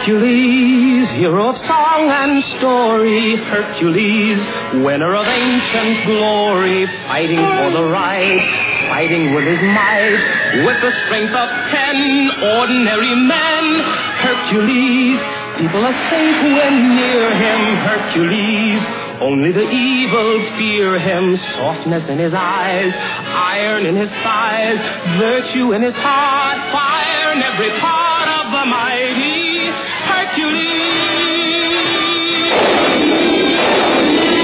Hercules, hero of song and story, Hercules, winner of ancient glory, fighting for the right, fighting with his might, with the strength of 10 ordinary men. Hercules, people are safe when near him. Hercules, only the evil fear him. Softness in his eyes, iron in his thighs, virtue in his heart, fire in every part of the mighty Hercules.